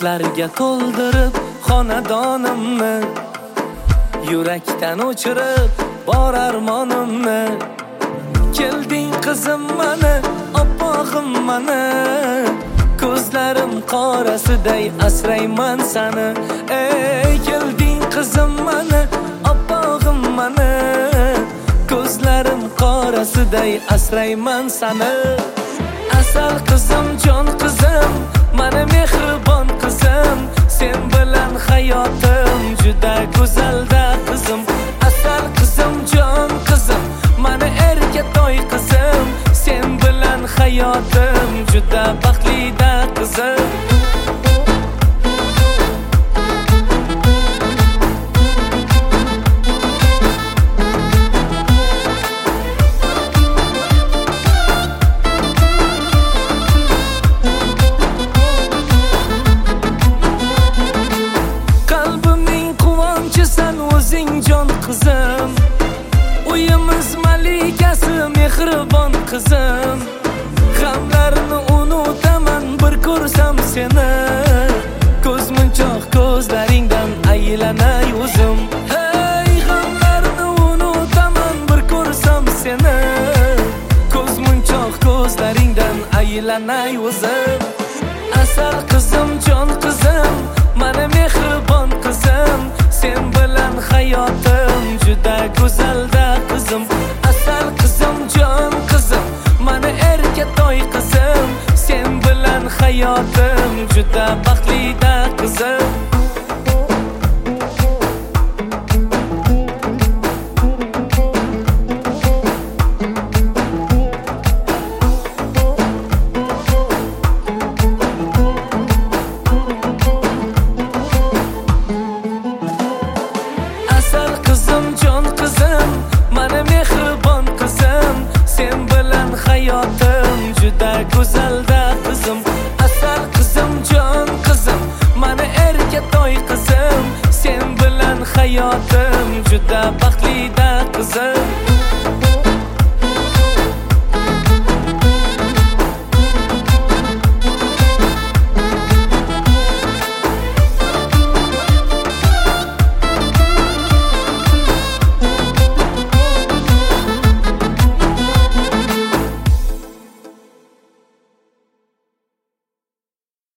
baxtlarga to'ldirib xonadonimni, yurakdan o'chirib bor armonimni. Kelding qizim mani, oppog'im mani, ko'zlarim qorasiday asrayman sani. Ey kelding qizim mani, oppog'im mani, ko'zlarim qorasiday asrayman sani. Asal qizim, jon qizim, mani mehribon qizim, sen bilan hayotim juda go'zalda qizim. Asal qizim, jon qizim, mani erkatoy qizim, sen bilan hayotim juda baxtlida qizim. Jon qizim, uyimiz malikasi mehribon qizim, g'amlarni unutaman bir ko'rsam seni, ko'zmunchoq ko'zlaringdan aylanay o'zim. Hey g'amlarni unutaman bir ko'rsam seni, ko'zmunchoq ko'zlaringdan aylanay o'zim. Asal qizim, jon qizim, mani mehribon qizim, sen bilan hayotim juda go'zalda qizim. Asal qizim, jon qizim, mani erkatoy qizim, sen bilan hayotim juda baxtlida qizim. Asal qizim, jon qizim, mani mehribon qizim, sen bilan hayotim juda go'zalda qizim. Asal qizim, jon qizim, mani erkatoy qizim, sen bilan hayotim juda baxtlida qizim.